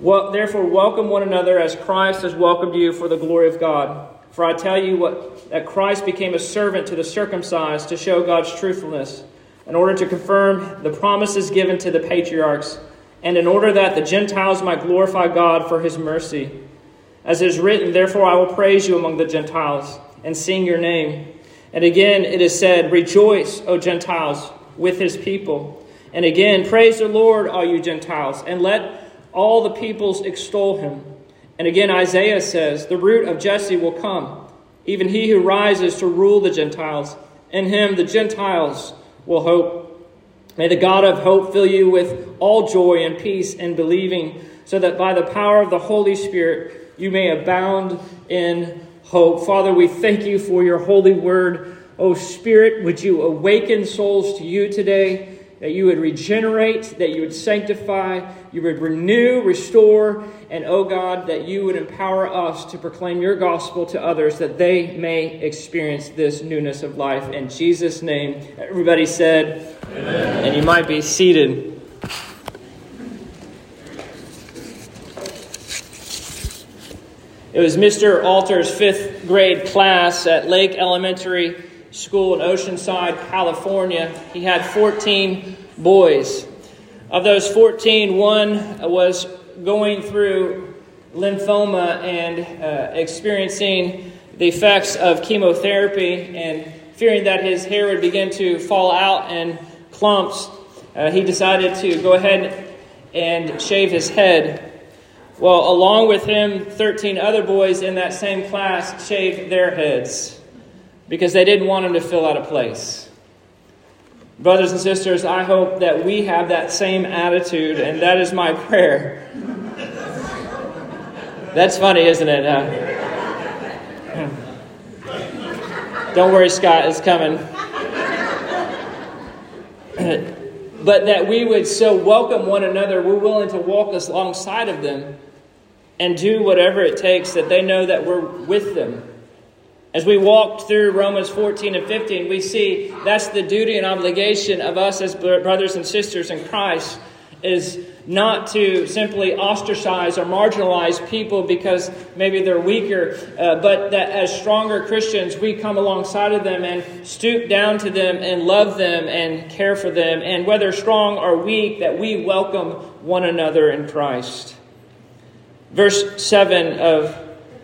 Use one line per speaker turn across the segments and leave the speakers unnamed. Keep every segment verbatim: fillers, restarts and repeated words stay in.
Well, therefore, welcome one another as Christ has welcomed you for the glory of God. For I tell you what, that Christ became a servant to the circumcised to show God's truthfulness, in order to confirm the promises given to the patriarchs, and in order that the Gentiles might glorify God for his mercy. As it is written, therefore I will praise you among the Gentiles, and sing your name. And again it is said, rejoice, O Gentiles, with his people. And again, praise the Lord, all you Gentiles, and let all the peoples extol him. And again Isaiah says, the root of Jesse will come, even he who rises to rule the Gentiles. In him the Gentiles will hope. May the God of hope fill you with all joy and peace in believing, so that by the power of the Holy Spirit you may abound in hope. Father, we thank you for your holy word. O Spirit, would you awaken souls to you today, that you would regenerate, that you would sanctify, you would renew, restore, and, oh God, that you would empower us to proclaim your gospel to others, that they may experience this newness of life. In Jesus' name, everybody said, amen. And you might be seated. It was Mister Alter's fifth grade class at Lake Elementary School in Oceanside, California. He had fourteen boys. Of those fourteen, one was going through lymphoma and uh, experiencing the effects of chemotherapy, and fearing that his hair would begin to fall out in clumps, uh, he decided to go ahead and shave his head. Well, along with him, thirteen other boys in that same class shaved their heads because they didn't want him to fill out a place. Brothers and sisters, I hope that we have that same attitude, and that is my prayer. That's funny, isn't it? Huh? Don't worry, Scott, it's coming. But that we would so welcome one another, we're willing to walk alongside of them and do whatever it takes, that they know that we're with them. As we walked through Romans fourteen and fifteen, we see that's the duty and obligation of us as brothers and sisters in Christ, is not to simply ostracize or marginalize people because maybe they're weaker, uh, but that as stronger Christians, we come alongside of them and stoop down to them and love them and care for them. And whether strong or weak, that we welcome one another in Christ. Verse seven of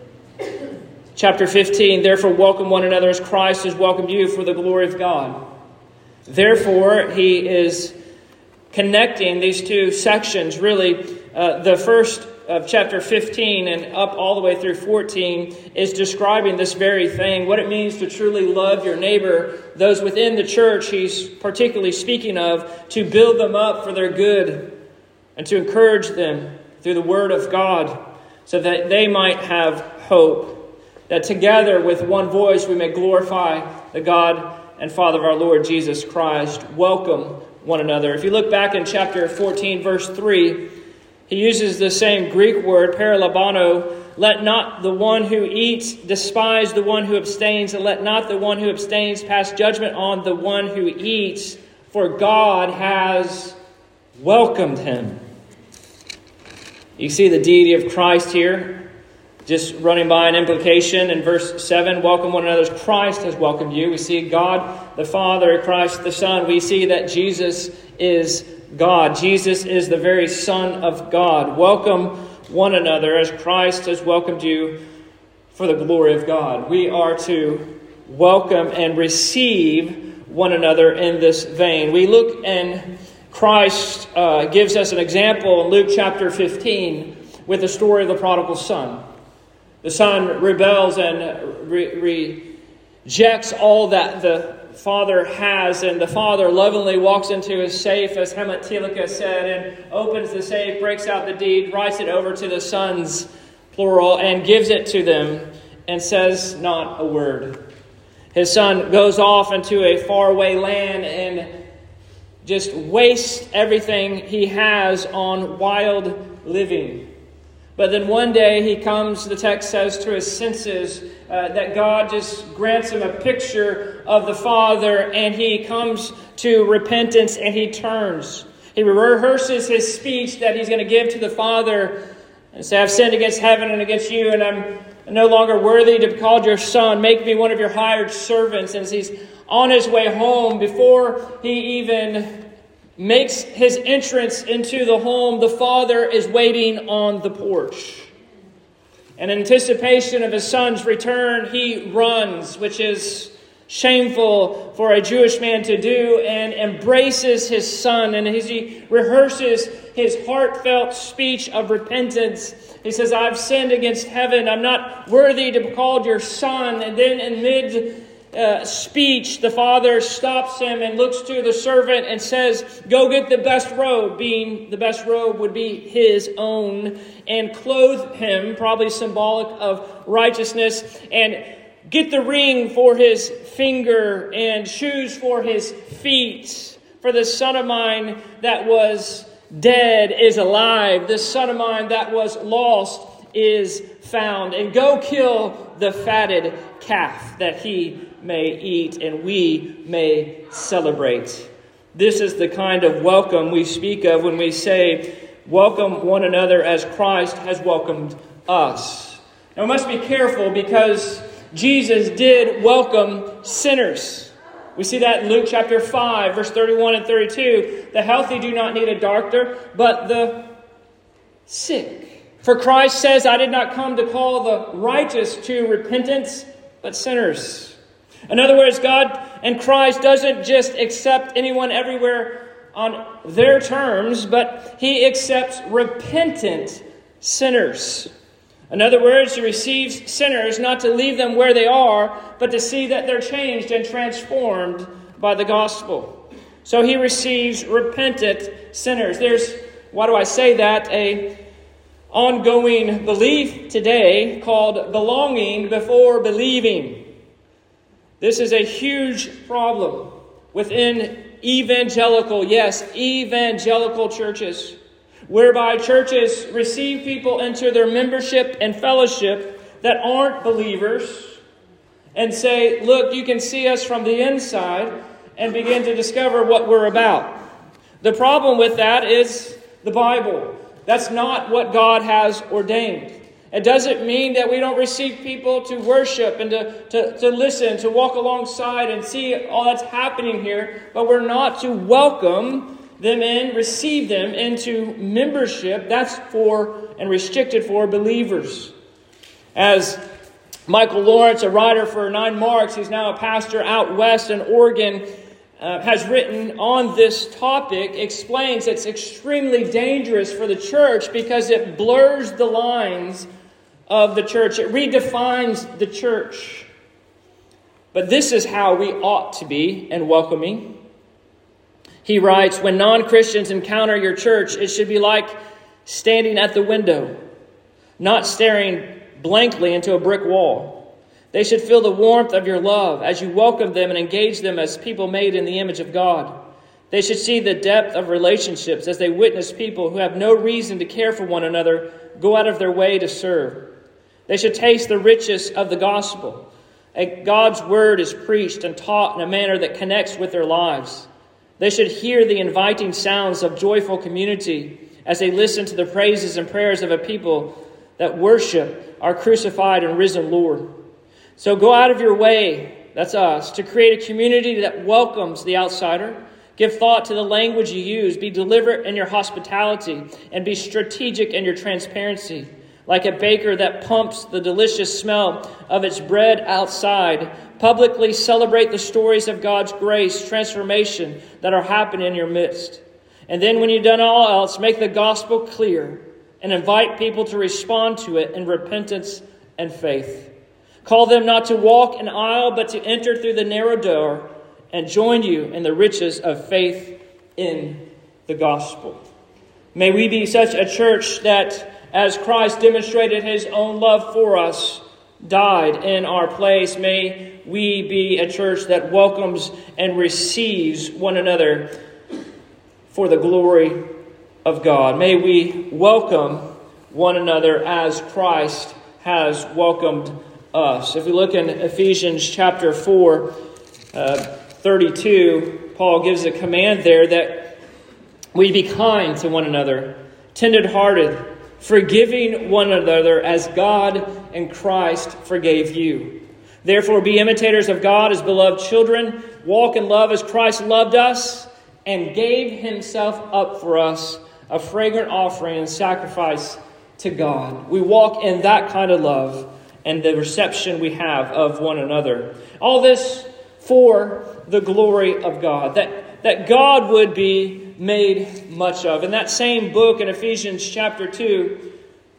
chapter fifteen, therefore welcome one another as Christ has welcomed you for the glory of God. Therefore, he is connecting these two sections, really. Uh, the first of chapter fifteen and up all the way through fourteen is describing this very thing, what it means to truly love your neighbor, those within the church he's particularly speaking of, to build them up for their good and to encourage them through the word of God so that they might have hope. That together with one voice we may glorify the God and Father of our Lord Jesus Christ. Welcome one another. If you look back in chapter fourteen, verse three, he uses the same Greek word, paralabano. Let not the one who eats despise the one who abstains, and let not the one who abstains pass judgment on the one who eats, for God has welcomed him. You see the deity of Christ here. Just running by an implication in verse seven, welcome one another as Christ has welcomed you. We see God the Father, Christ the Son. We see that Jesus is God. Jesus is the very Son of God. Welcome one another as Christ has welcomed you for the glory of God. We are to welcome and receive one another in this vein. We look and Christ uh, gives us an example in Luke chapter fifteen with the story of the prodigal son. The son rebels and re- rejects all that the father has, and the father lovingly walks into his safe, as Hamlet Telica said, and opens the safe, breaks out the deed, writes it over to the sons, plural, and gives it to them, and says not a word. His son goes off into a faraway land and just wastes everything he has on wild living. But then one day he comes, the text says, to his senses, uh, that God just grants him a picture of the Father, and he comes to repentance and he turns. He rehearses his speech that he's going to give to the Father and say, I've sinned against heaven and against you, and I'm no longer worthy to be called your son. Make me one of your hired servants. And as he's on his way home, before he even makes his entrance into the home, the father is waiting on the porch. And in anticipation of his son's return, he runs, which is shameful for a Jewish man to do, and embraces his son. And as he rehearses his heartfelt speech of repentance, he says, I've sinned against heaven. I'm not worthy to be called your son. And then in mid uh, speech, the father stops him and looks to the servant and says, go get the best robe, being the best robe would be his own, and clothe him, probably symbolic of righteousness, and get the ring for his finger and shoes for his feet. For this son of mine that was dead is alive. This son of mine that was lost is found. And go kill the fatted calf that he may eat and we may celebrate. This is the kind of welcome we speak of when we say, welcome one another as Christ has welcomed us. Now we must be careful, because Jesus did welcome sinners. We see that in Luke chapter five, verse thirty-one and thirty-two. The healthy do not need a doctor, but the sick. For Christ says, I did not come to call the righteous to repentance, but sinners. In other words, God and Christ doesn't just accept anyone everywhere on their terms, but he accepts repentant sinners. In other words, he receives sinners not to leave them where they are, but to see that they're changed and transformed by the gospel. So he receives repentant sinners. There's, why do I say that? A ongoing belief today called belonging before believing. This is a huge problem within evangelical, yes, evangelical churches, whereby churches receive people into their membership and fellowship that aren't believers and say, look, you can see us from the inside, and begin to discover what we're about. The problem with that is the Bible. That's not what God has ordained. It doesn't mean that we don't receive people to worship and to, to, to listen, to walk alongside and see all that's happening here, but we're not to welcome them in, receive them into membership. That's for and restricted for believers. As Michael Lawrence, a writer for Nine Marks, he's now a pastor out west in Oregon, uh, has written on this topic, explains it's extremely dangerous for the church because it blurs the lines of the church. It redefines the church. But this is how we ought to be in welcoming. He writes, when non-Christians encounter your church, it should be like standing at the window, not staring blankly into a brick wall. They should feel the warmth of your love as you welcome them and engage them as people made in the image of God. They should see the depth of relationships as they witness people who have no reason to care for one another go out of their way to serve. They should taste the riches of the gospel. God's word is preached and taught in a manner that connects with their lives. They should hear the inviting sounds of joyful community as they listen to the praises and prayers of a people that worship our crucified and risen Lord. So go out of your way, that's us, to create a community that welcomes the outsider. Give thought to the language you use. Be deliberate in your hospitality and be strategic in your transparency. Like a baker that pumps the delicious smell of its bread outside, publicly celebrate the stories of God's grace, transformation that are happening in your midst. And then when you've done all else, make the gospel clear and invite people to respond to it in repentance and faith. Call them not to walk an aisle, but to enter through the narrow door and join you in the riches of faith in the gospel. May we be such a church that, as Christ demonstrated his own love for us, died in our place. May we be a church that welcomes and receives one another for the glory of God. May we welcome one another as Christ has welcomed us. If we look in Ephesians chapter four, uh, thirty-two, Paul gives a command there that we be kind to one another, tender-hearted, forgiving one another as God and Christ forgave you. Therefore be imitators of God as beloved children. Walk in love as Christ loved us and gave himself up for us, a fragrant offering and sacrifice to God. We walk in that kind of love and the reception we have of one another. All this for the glory of God, that, that God would be made much of. In that same book in Ephesians chapter two,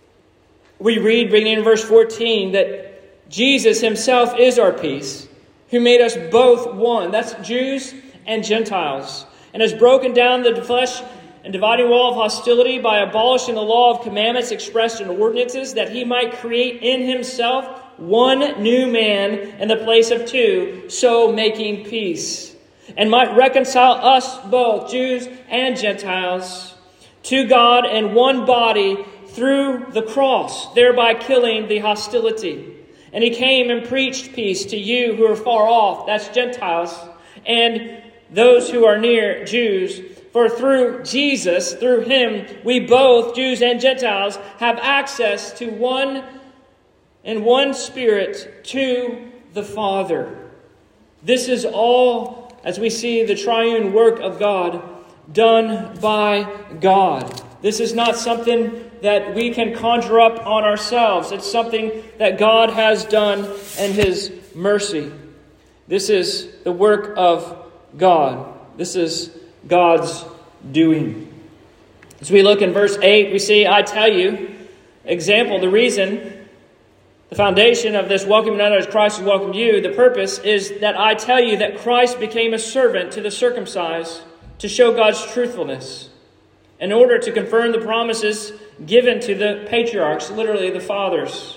we read, beginning in verse fourteen, that Jesus himself is our peace, who made us both one. That's Jews and Gentiles, and has broken down the flesh and dividing wall of hostility by abolishing the law of commandments expressed in ordinances, that he might create in himself one new man in the place of two, so making peace, and might reconcile us both, Jews and Gentiles, to God in one body through the cross, thereby killing the hostility. And he came and preached peace to you who are far off, that's Gentiles, and those who are near, Jews. For through Jesus, through him, we both, Jews and Gentiles, have access to one and one Spirit, to the Father. This is all, as we see the triune work of God, done by God. This is not something that we can conjure up on ourselves. It's something that God has done in his mercy. This is the work of God. This is God's doing. As we look in verse eight, we see, I tell you, example, the reason, the foundation of this welcoming others, Christ has welcomed you, the purpose is that I tell you that Christ became a servant to the circumcised to show God's truthfulness, in order to confirm the promises given to the patriarchs, literally the fathers.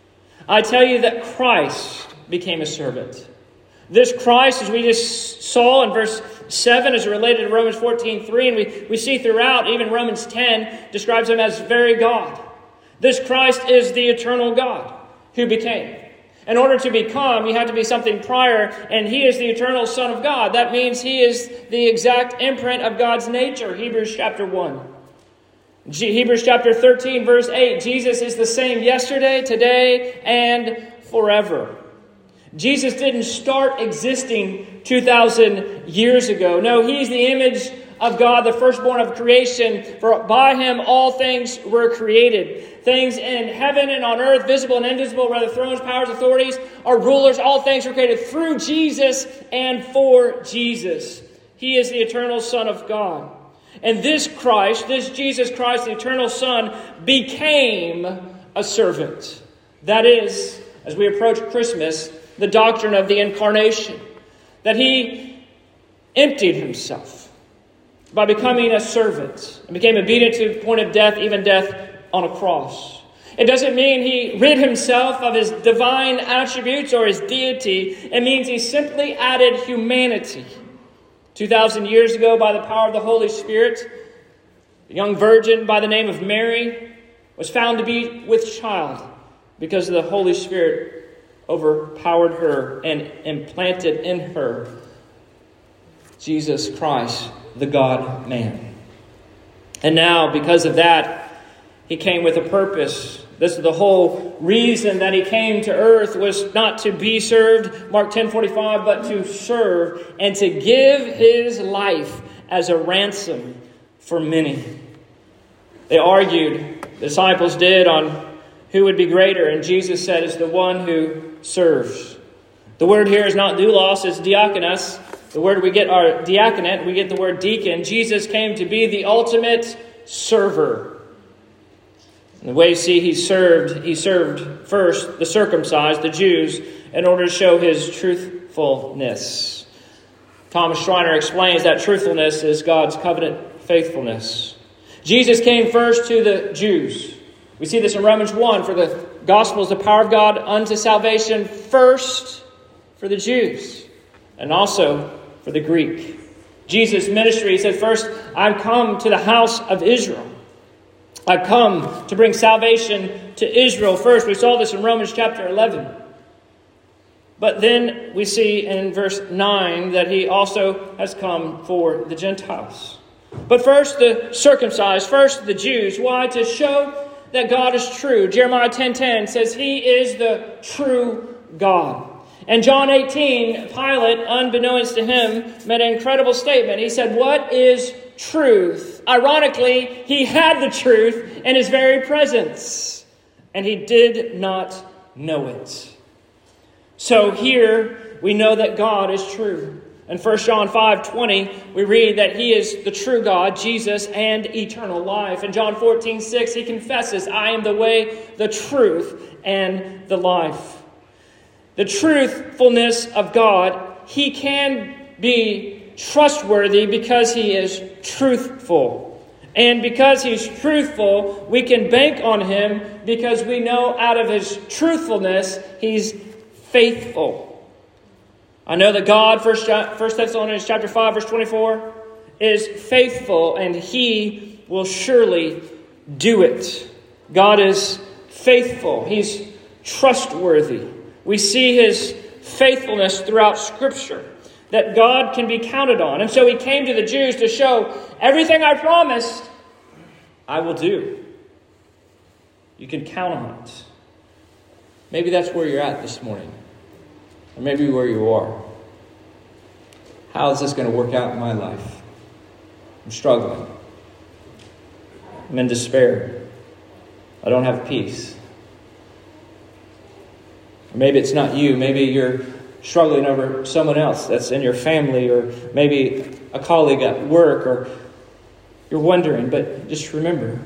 I tell you that Christ became a servant. This Christ, as we just saw in verse seven, is related to Romans fourteen three, and we, we see throughout, even Romans ten describes him as very God. This Christ is the eternal God who became. In order to become, you have to be something prior, and he is the eternal Son of God. That means he is the exact imprint of God's nature, Hebrews chapter one. G- Hebrews chapter thirteen, verse eight, Jesus is the same yesterday, today, and forever. Jesus didn't start existing two thousand years ago. No, he's the image of God, the firstborn of creation. For by him all things were created. Things in heaven and on earth, visible and invisible, whether thrones, powers, authorities, or rulers, all things were created through Jesus and for Jesus. He is the eternal Son of God. And this Christ, this Jesus Christ, the eternal Son, became a servant. That is, as we approach Christmas, the doctrine of the incarnation, that he emptied himself by becoming a servant and became obedient to the point of death, even death on a cross. It doesn't mean he rid himself of his divine attributes or his deity. It means he simply added humanity. two thousand years ago, by the power of the Holy Spirit, a young virgin by the name of Mary was found to be with child because of the Holy Spirit overpowered her and implanted in her Jesus Christ, the God-man. And now, because of that, he came with a purpose. This is the whole reason that he came to earth, was not to be served, Mark ten forty-five, but to serve and to give his life as a ransom for many. They argued, the disciples did, on who would be greater, and Jesus said, it's the one who serves. The word here is not doulos, it's diakonos. The word we get our diaconate, we get the word deacon. Jesus came to be the ultimate server. And the way you see he served, he served first the circumcised, the Jews, in order to show his truthfulness. Thomas Schreiner explains that truthfulness is God's covenant faithfulness. Jesus came first to the Jews. We see this in Romans one, for the gospel is the power of God unto salvation first for the Jews and also for the Greek. Jesus' ministry, he said, first, I've come to the house of Israel. I've come to bring salvation to Israel first. We saw this in Romans chapter eleven. But then we see in verse nine that he also has come for the Gentiles. But first the circumcised, first the Jews. Why? To show that God is true. Jeremiah ten ten says He is the true God. And John eighteen, Pilate, unbeknownst to him, made an incredible statement. He said, what is truth? Ironically, he had the truth in his very presence, and he did not know it. So here we know that God is true. In First John five twenty, we read that He is the true God, Jesus, and eternal life. In John fourteen six, He confesses, I am the way, the truth, and the life. The truthfulness of God, He can be trustworthy because He is truthful. And because He's truthful, we can bank on Him because we know out of His truthfulness, He's faithful. I know that God, First Thessalonians chapter five, verse twenty-four, is faithful, and He will surely do it. God is faithful. He's trustworthy. We see His faithfulness throughout Scripture, that God can be counted on. And so He came to the Jews to show, everything I promised, I will do. You can count on it. Maybe that's where you're at this morning. Or maybe where you are. How is this going to work out in my life? I'm struggling. I'm in despair. I don't have peace. Or maybe it's not you. Maybe you're struggling over someone else that's in your family, or maybe a colleague at work, or you're wondering. But just remember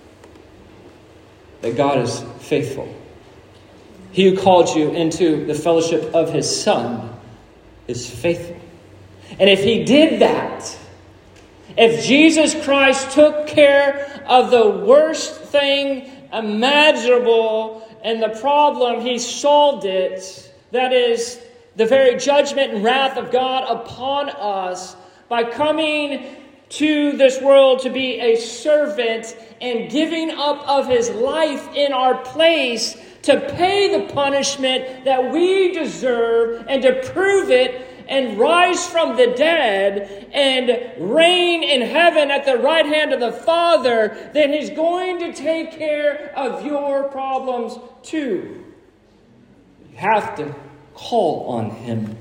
that God is faithful. He who called you into the fellowship of His Son is faithful. And if He did that, if Jesus Christ took care of the worst thing imaginable and the problem, He solved it, that is the very judgment and wrath of God upon us, by coming to this world to be a servant and giving up of His life in our place, to pay the punishment that we deserve, and to prove it and rise from the dead and reign in heaven at the right hand of the Father, then He's going to take care of your problems too. You have to call on Him.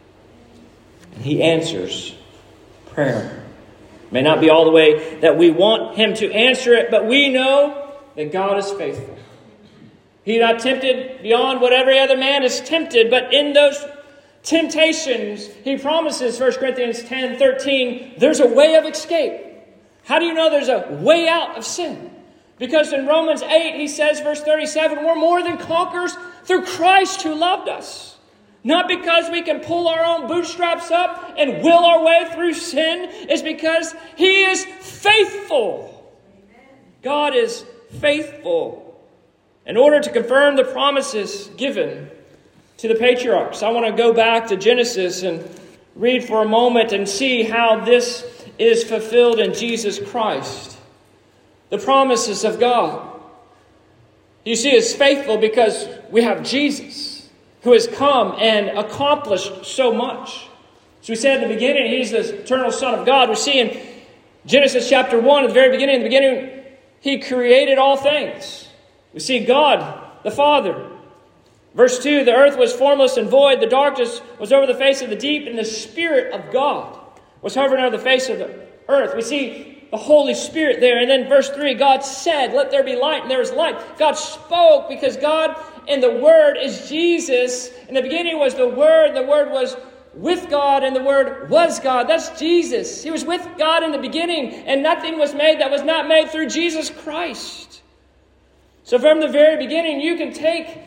And He answers prayer. It may not be all the way that we want Him to answer it, but we know that God is faithful. He's not tempted beyond what every other man is tempted, but in those temptations, He promises, First Corinthians ten thirteen, there's a way of escape. How do you know there's a way out of sin? Because in Romans eight, he says, verse thirty-seven, we're more than conquerors through Christ who loved us. Not because we can pull our own bootstraps up and will our way through sin. It's because He is faithful. God is faithful. In order to confirm the promises given to the patriarchs, I want to go back to Genesis and read for a moment and see how this is fulfilled in Jesus Christ. The promises of God. You see, it's faithful because we have Jesus, who has come and accomplished so much. So we said in the beginning, He's the eternal Son of God. We see in Genesis chapter one, at the very beginning, in the beginning, He created all things. We see God, the Father. Verse two, the earth was formless and void. The darkness was over the face of the deep, and the Spirit of God was hovering over the face of the earth. We see the Holy Spirit there. And then verse three, God said, let there be light, and there was light. God spoke, because God and the Word is Jesus. In the beginning was the Word, the Word was with God, and the Word was God. That's Jesus. He was with God in the beginning, and nothing was made that was not made through Jesus Christ. So from the very beginning, you can take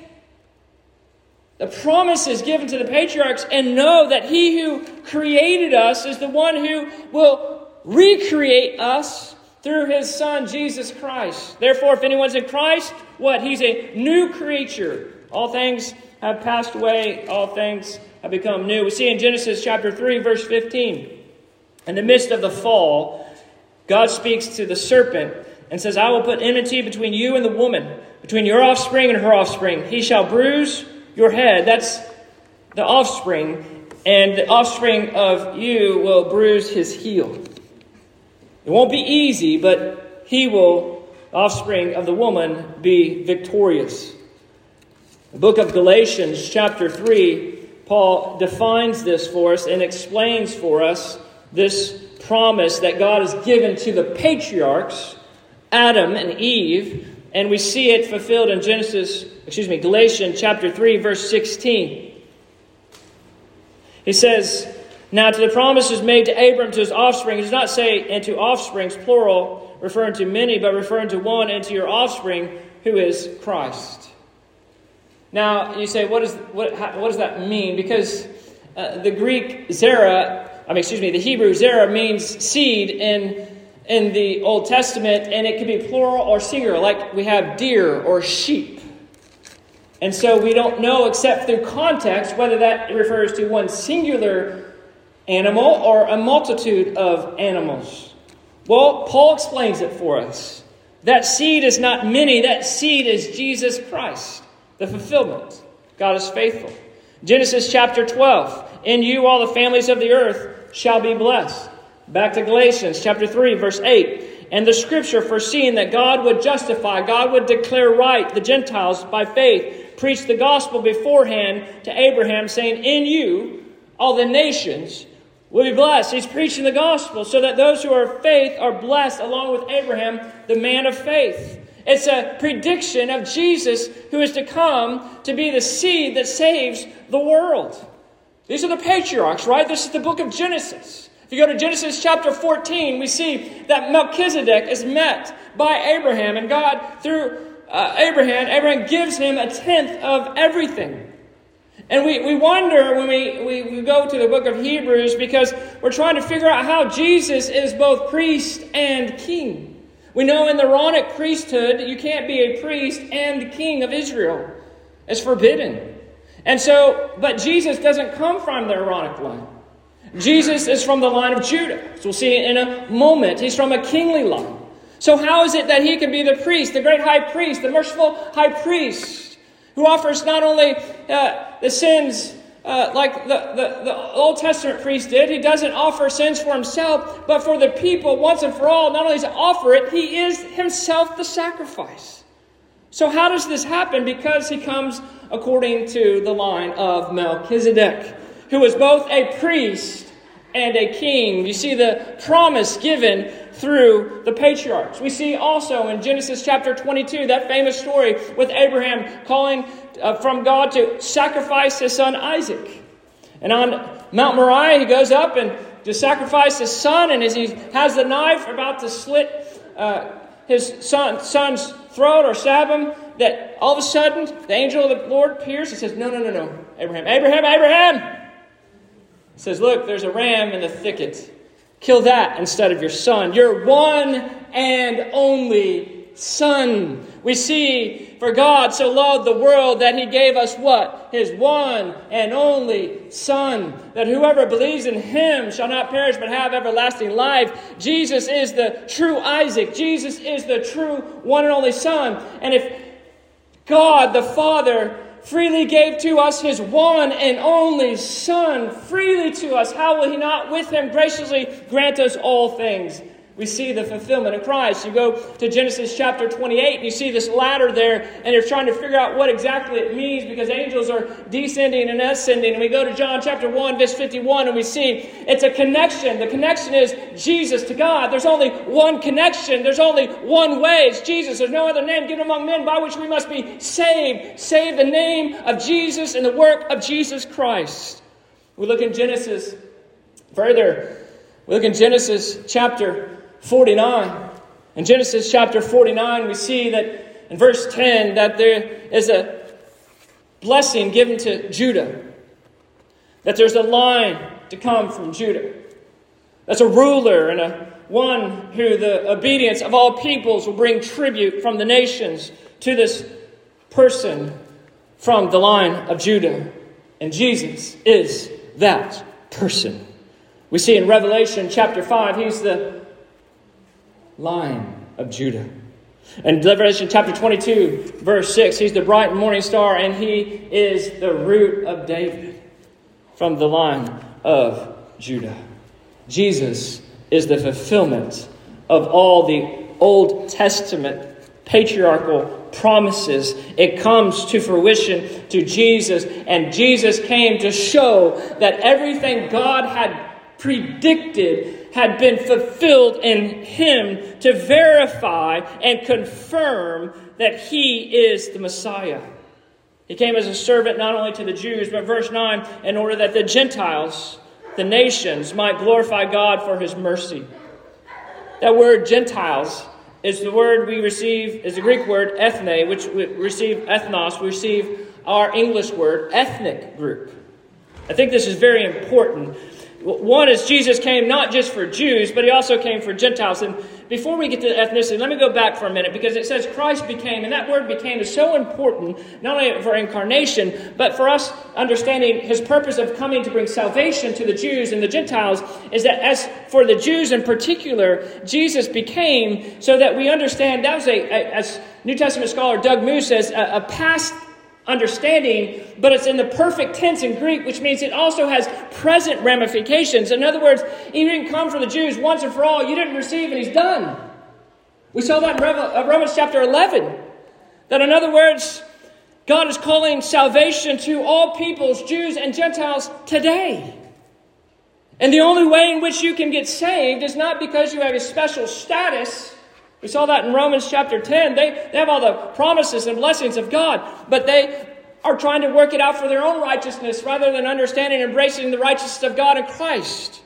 the promises given to the patriarchs and know that He who created us is the one who will recreate us through His Son, Jesus Christ. Therefore, if anyone's in Christ, what? He's a new creature. All things have passed away. All things have become new. We see in Genesis chapter three, verse fifteen. In the midst of the fall, God speaks to the serpent and says, I will put enmity between you and the woman, between your offspring and her offspring. He shall bruise your head. That's the offspring. And the offspring of you will bruise his heel. It won't be easy, but he will offspring of the woman, be victorious. The book of Galatians, chapter three, Paul defines this for us and explains for us this promise that God has given to the patriarchs, Adam and Eve, and we see it fulfilled in Genesis, excuse me, Galatians chapter three, verse sixteen. He says, "Now to the promises made to Abram, to his offspring," he does not say, "and to offsprings," plural, referring to many, but referring to one, "and to your offspring, who is Christ." Now, you say, what, is, what, how, what does that mean? Because uh, the Greek zera, I mean, excuse me, the Hebrew zera means seed in, in the Old Testament, and it can be plural or singular, like we have deer or sheep. And so we don't know, except through context, whether that refers to one singular animal or a multitude of animals. Well, Paul explains it for us. That seed is not many, that seed is Jesus Christ. The fulfillment. God is faithful. Genesis chapter twelve. "In you all the families of the earth shall be blessed." Back to Galatians chapter three, verse eight. "And the scripture, foreseeing that God would justify, God would declare right the Gentiles by faith, preached the gospel beforehand to Abraham, saying, in you all the nations will be blessed." He's preaching the gospel so that those who are of faith are blessed along with Abraham, the man of faith. It's a prediction of Jesus who is to come to be the seed that saves the world. These are the patriarchs, right? This is the book of Genesis. If you go to Genesis chapter fourteen, we see that Melchizedek is met by Abraham. And God, through uh, Abraham, Abraham gives him a tenth of everything. And we, we wonder when we, we, we go to the book of Hebrews, because we're trying to figure out how Jesus is both priest and king. We know in the Aaronic priesthood, you can't be a priest and king of Israel. It's forbidden. And so, but Jesus doesn't come from the Aaronic line. Jesus is from the line of Judah. So we'll see in a moment. He's from a kingly line. So how is it that he can be the priest, the great high priest, the merciful high priest, who offers not only uh, the sins Uh, like the, the, the Old Testament priest did? He doesn't offer sins for himself, but for the people once and for all. Not only does he offer it, he is himself the sacrifice. So how does this happen? Because he comes according to the line of Melchizedek, who was both a priest and a king. You see the promise given through the patriarchs. We see also in Genesis chapter twenty-two, that famous story with Abraham calling uh, from God to sacrifice his son Isaac. And on Mount Moriah, he goes up and to sacrifice his son. And as he has the knife about to slit uh, his son, son's throat or stab him, that all of a sudden the angel of the Lord appears and says, no, no, no, no, Abraham, Abraham, Abraham. He says, look, there's a ram in the thicket. Kill that instead of your son, your one and only son. We see, for God so loved the world that he gave us what? His one and only son, that whoever believes in him shall not perish but have everlasting life. Jesus is the true Isaac. Jesus is the true one and only son. And if God the Father freely gave to us his one and only Son, freely to us, how will he not with him graciously grant us all things? We see the fulfillment of Christ. You go to Genesis chapter twenty-eight and you see this ladder there, and you're trying to figure out what exactly it means because angels are descending and ascending. And we go to John chapter one, verse fifty-one, and we see it's a connection. The connection is Jesus to God. There's only one connection. There's only one way. It's Jesus. There's no other name given among men by which we must be saved. Save the name of Jesus and the work of Jesus Christ. We look in Genesis further. We look in Genesis chapter forty-nine. In Genesis chapter forty-nine, we see that in verse ten that there is a blessing given to Judah. That there's a line to come from Judah. That's a ruler and a one who the obedience of all peoples will bring tribute from the nations to this person from the line of Judah. And Jesus is that person. We see in Revelation chapter five, he's the Lion of Judah. In Revelation chapter twenty-two, verse six, he's the bright morning star, and he is the root of David from the line of Judah. Jesus is the fulfillment of all the Old Testament patriarchal promises. It comes to fruition to Jesus, and Jesus came to show that everything God had predicted had been fulfilled in him, to verify and confirm that he is the Messiah. He came as a servant not only to the Jews, but verse nine, in order that the Gentiles, the nations, might glorify God for his mercy. That word Gentiles is the word we receive, is the Greek word ethne, which we receive ethnos, we receive our English word ethnic group. I think this is very important. One is Jesus came not just for Jews, but he also came for Gentiles. And before we get to ethnicity, let me go back for a minute, because it says Christ became, and that word became is so important, not only for incarnation, but for us understanding his purpose of coming to bring salvation to the Jews and the Gentiles, is that as for the Jews in particular, Jesus became so that we understand, that was a, a as New Testament scholar Doug Moo says, a, a past understanding, but it's in the perfect tense in Greek, which means it also has present ramifications. In other words, he didn't come for the Jews once and for all. You didn't receive, and he's done. We saw that in Romans chapter eleven. That in other words, God is calling salvation to all peoples, Jews and Gentiles, today. And the only way in which you can get saved is not because you have a special status. We saw that in Romans chapter ten. They, they have all the promises and blessings of God, but they are trying to work it out for their own righteousness rather than understanding and embracing the righteousness of God in Christ.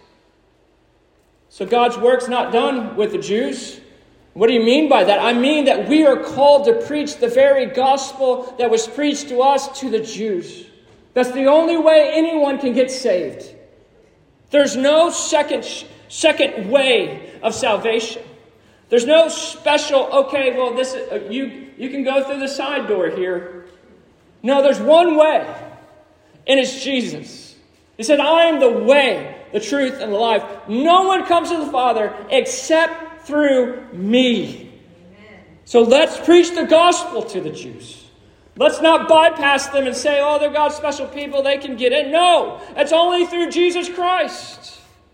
So God's work's not done with the Jews. What do you mean by that? I mean that we are called to preach the very gospel that was preached to us to the Jews. That's the only way anyone can get saved. There's no second, second way of salvation. There's no special, okay, well, this uh, you, you can go through the side door here. No, there's one way, and it's Jesus. He said, I am the way, the truth, and the life. No one comes to the Father except through me. Amen. So let's preach the gospel to the Jews. Let's not bypass them and say, oh, they're God's special people, they can get in. No, it's only through Jesus Christ.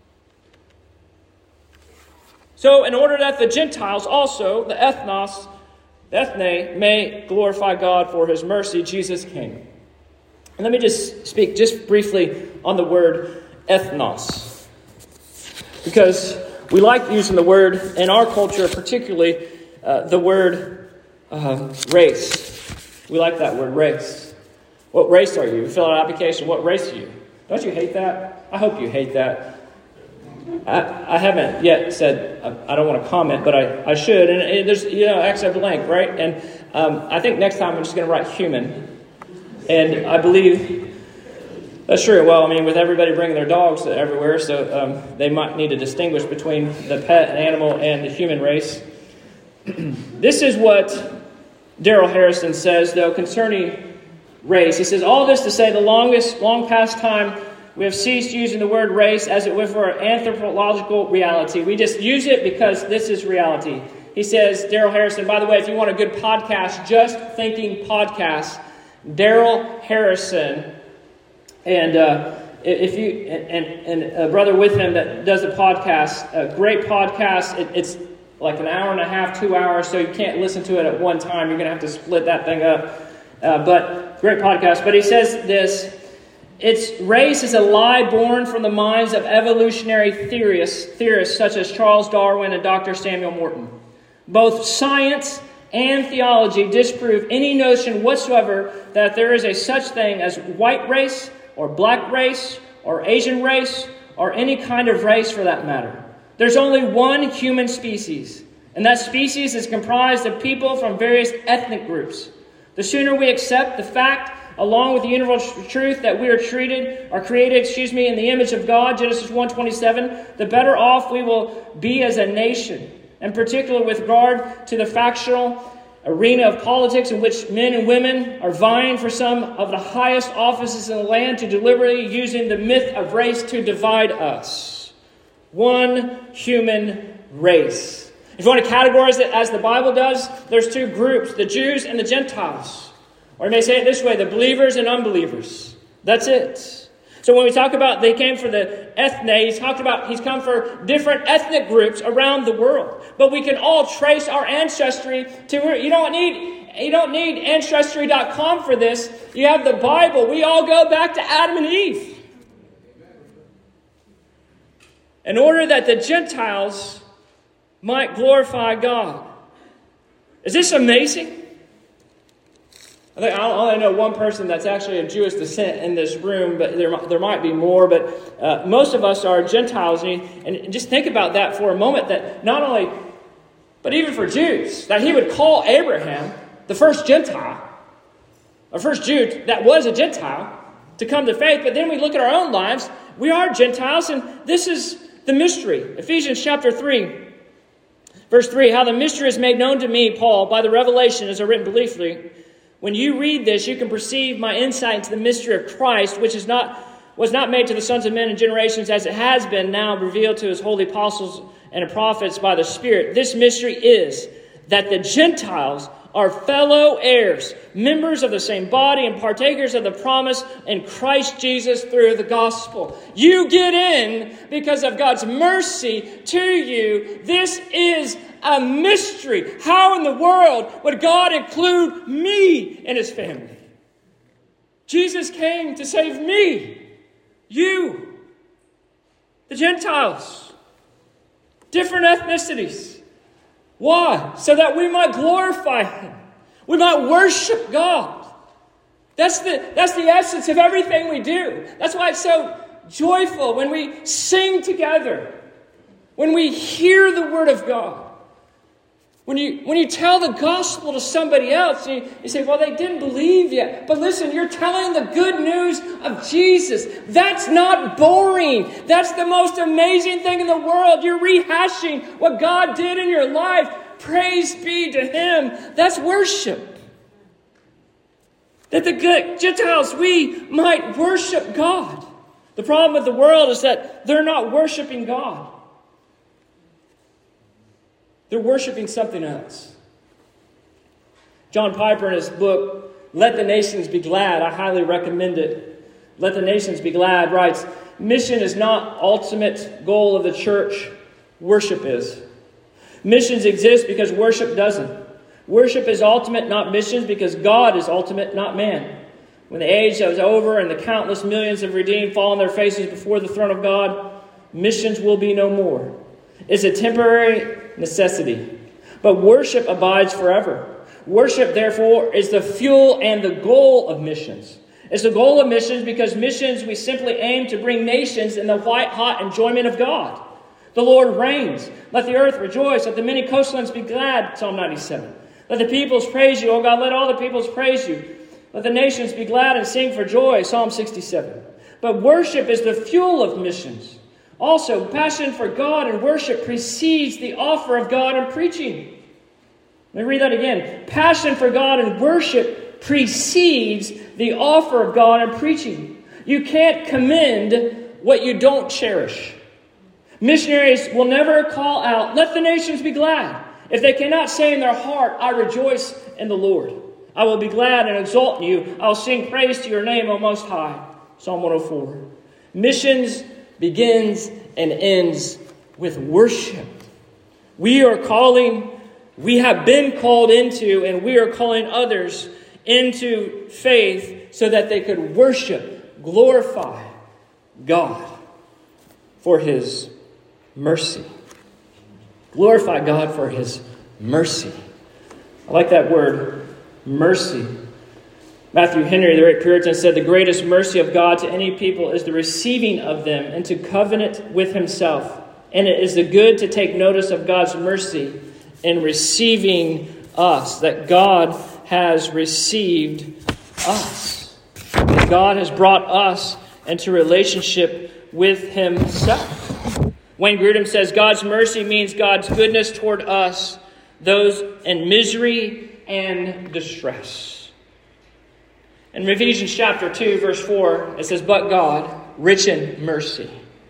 So in order that the Gentiles also, the ethnos, the ethne, may glorify God for his mercy, Jesus came. And let me just speak just briefly on the word ethnos. Because we like using the word, in our culture particularly, uh, the word uh, race. We like that word, race. What race are you? You fill out an application, what race are you? Don't you hate that? I hope you hate that. I, I haven't yet said, I, I don't want to comment, but I, I should. And it, there's, you know, accept blank, right? And um, I think next time I'm just going to write human. And I believe that's true. Well, I mean, with everybody bringing their dogs everywhere, so um, they might need to distinguish between the pet animal and the human race. This is what Darrell Harrison says, though, concerning race. He says, all this to say, the longest, long past time, we have ceased using the word race as it were for an anthropological reality. We just use it because this is reality. He says, Darrell Harrison, by the way, if you want a good podcast, Just Thinking Podcast, Darrell Harrison, and uh, if you and, and a brother with him that does a podcast, a great podcast. It, it's like an hour and a half, two hours, so you can't listen to it at one time. You're going to have to split that thing up. Uh, but great podcast. But he says this. Its race is a lie born from the minds of evolutionary theorists, theorists such as Charles Darwin and Doctor Samuel Morton. Both science and theology disprove any notion whatsoever that there is a such thing as white race or black race or Asian race or any kind of race for that matter. There's only one human species, and that species is comprised of people from various ethnic groups. The sooner we accept the fact, along with the universal truth that we are treated, are created, excuse me, in the image of God, Genesis one twenty-seven, the better off we will be as a nation, in particular with regard to the factional arena of politics in which men and women are vying for some of the highest offices in the land to deliberately using the myth of race to divide us. One human race. If you want to categorize it as the Bible does, there's two groups, the Jews and the Gentiles. Or you may say it this way, the believers and unbelievers. That's it. So when we talk about they came for the ethne, he's talked about he's come for different ethnic groups around the world. But we can all trace our ancestry to you don't need you don't need ancestry dot com for this. You have the Bible. We all go back to Adam and Eve. In order that the Gentiles might glorify God. Is this amazing? I think I only know one person that's actually of Jewish descent in this room, but there, there might be more. But uh, most of us are Gentiles. And, and just think about that for a moment, that not only, but even for Jews, that he would call Abraham the first Gentile, or first Jew that was a Gentile, to come to faith. But then we look at our own lives. We are Gentiles, and this is the mystery. Ephesians chapter three, verse three, how the mystery is made known to me, Paul, by the revelation, as I written briefly. When you read this, you can perceive my insight into the mystery of Christ, which is not was not made to the sons of men in generations, as it has been now revealed to his holy apostles and prophets by the Spirit. This mystery is that the Gentiles are fellow heirs, members of the same body, and partakers of the promise in Christ Jesus through the gospel. You get in because of God's mercy to you. This is a mystery. How in the world would God include me in his family? Jesus came to save me, you, the Gentiles, different ethnicities. Why? So that we might glorify him. We might worship God. That's the, that's the essence of everything we do. That's why it's so joyful when we sing together, when we hear the word of God. When you, when you tell the gospel to somebody else, you, you say, well, they didn't believe yet. But listen, you're telling the good news of Jesus. That's not boring. That's the most amazing thing in the world. You're rehashing what God did in your life. Praise be to him. That's worship. That the good Gentiles, we might worship God. The problem with the world is that they're not worshiping God. They're worshiping something else. John Piper, in his book, Let the Nations Be Glad, I highly recommend it. Let the Nations Be Glad, writes, mission is not ultimate goal of the church. Worship is. Missions exist because worship doesn't. Worship is ultimate, not missions, because God is ultimate, not man. When the age is over and the countless millions of redeemed fall on their faces before the throne of God, missions will be no more. It's a temporary necessity. But worship abides forever. Worship, therefore, is the fuel and the goal of missions. It's the goal of missions because missions, we simply aim to bring nations in the white-hot enjoyment of God. The Lord reigns. Let the earth rejoice. Let the many coastlands be glad. Psalm ninety-seven. Let the peoples praise you. O God, let all the peoples praise you. Let the nations be glad and sing for joy. Psalm sixty-seven. But worship is the fuel of missions. Also, passion for God and worship precedes the offer of God and preaching. Let me read that again. Passion for God and worship precedes the offer of God and preaching. You can't commend what you don't cherish. Missionaries will never call out, let the nations be glad, if they cannot say in their heart, I rejoice in the Lord. I will be glad and exalt in you. I will sing praise to your name, O Most High. Psalm one oh four. Missions begins and ends with worship. We are calling, we have been called into, and we are calling others into faith so that they could worship, glorify God for his mercy. Glorify God for his mercy. I like that word, mercy. Matthew Henry, the great Puritan, said, the greatest mercy of God to any people is the receiving of them into covenant with himself. And it is the good to take notice of God's mercy in receiving us, that God has received us. That God has brought us into relationship with himself. Wayne Grudem says, God's mercy means God's goodness toward us, those in misery and distress. In Ephesians chapter two, verse four, it says, but God, rich in mercy.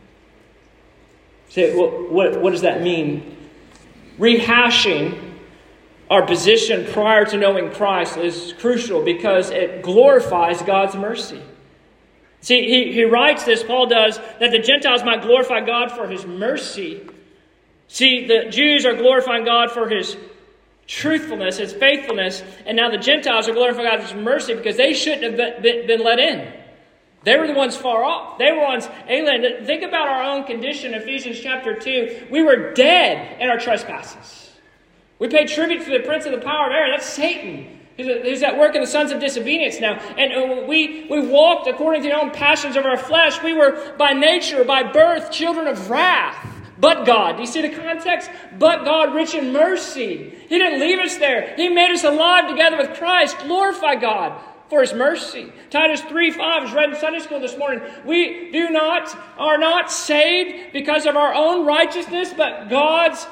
So what, what, what does that mean? Rehashing our position prior to knowing Christ is crucial because it glorifies God's mercy. See, he, he writes this, Paul does, that the Gentiles might glorify God for his mercy. See, the Jews are glorifying God for his truthfulness, his faithfulness, and now the Gentiles are glorifying God for his mercy because they shouldn't have been, been let in. They were the ones far off. They were ones alien. Think about our own condition, Ephesians chapter two. We were dead in our trespasses. We paid tribute to the prince of the power of air. That's Satan. Who's at work in the sons of disobedience now. And we, we walked according to the own passions of our flesh. We were by nature, by birth, children of wrath. But God. Do you see the context? But God, rich in mercy. He didn't leave us there. He made us alive together with Christ. Glorify God for his mercy. Titus three five is read in Sunday school this morning. We do not, are not saved because of our own righteousness, but God's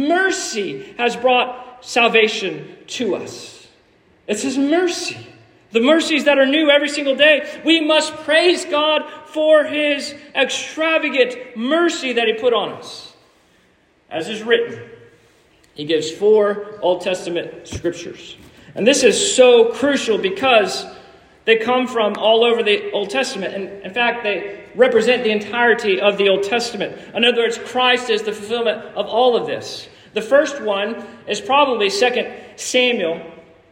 mercy has brought salvation to us. It's his mercy. The mercies that are new every single day. We must praise God for his extravagant mercy that he put on us. As is written, he gives four Old Testament scriptures. And this is so crucial because they come from all over the Old Testament. And in fact, they represent the entirety of the Old Testament. In other words, Christ is the fulfillment of all of this. The first one is probably Second Samuel.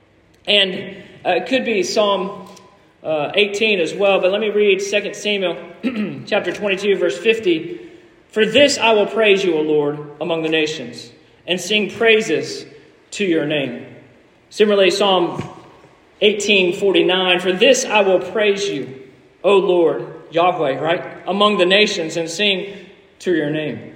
And uh, it could be Psalm uh, eighteen as well. But let me read Second Samuel chapter twenty-two, verse fifty. For this I will praise you, O Lord, among the nations, and sing praises to your name. Similarly, Psalm eighteen forty-nine. For this I will praise you, O Lord, Yahweh, right? Among the nations, and sing to your name.